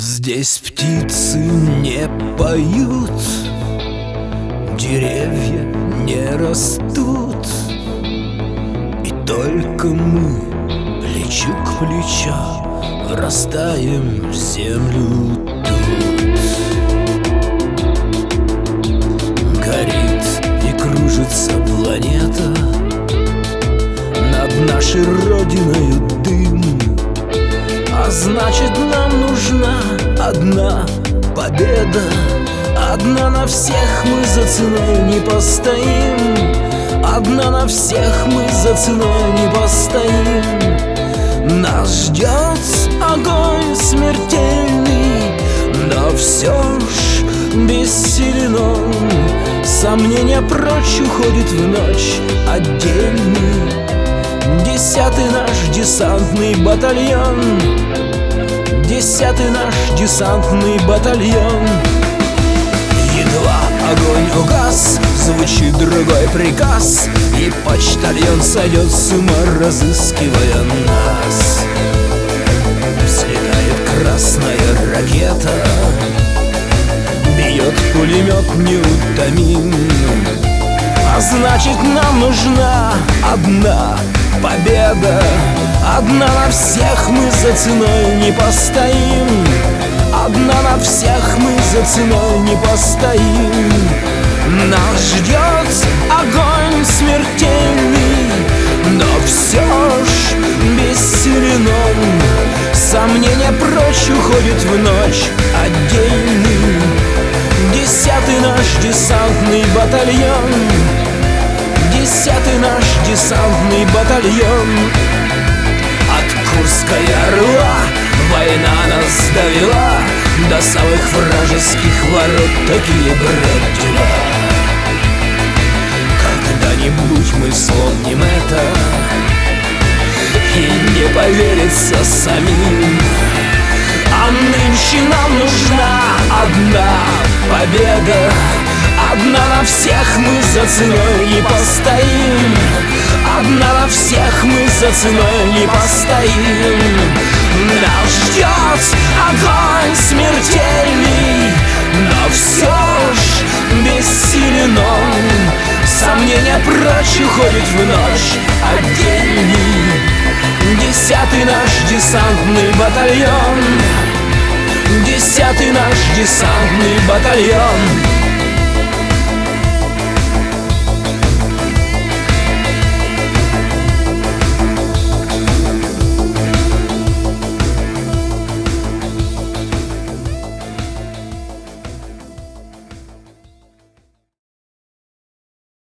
Здесь птицы не поют, деревья не растут, и только мы, плечо к плечу, врастаем в землю тут. Горит и кружится планета, над нашей родиной дым. А значит, нам нужна одна победа. Одна на всех мы за ценой не постоим. Одна на всех мы за ценой не постоим. Нас ждет огонь смертельный, но все ж бессилен он. Сомнения прочь уходит в ночь отдельный. 10-й наш десантный батальон, 10-й наш десантный батальон. Едва огонь угас, звучит другой приказ, и почтальон сойдет с ума, разыскивая нас. Взлетает красная ракета, бьет пулемет неутомим. А значит, нам нужна одна победа. Одна на всех мы за ценой не постоим. Одна на всех мы за ценой не постоим. Нас ждет огонь смертельный, но все ж бессилен он. Сомнения прочь уходит в ночь отдельный. 10-й наш десантный батальон, 10-й наш десантный батальон. От Курской Орла война нас довела до самых вражеских ворот. Такие, брат, дела. Когда-нибудь мы вспомним это, и не поверится самим. А нынче нам нужна одна победа. Одна на всех мы за ценой не постоим. Одна на всех мы за ценой не постоим. Нас ждет огонь смертельный, но все ж бессилен он. Сомнения прочь уходит в ночь отдельный. 10-й наш десантный батальон, 10-й наш десантный батальон.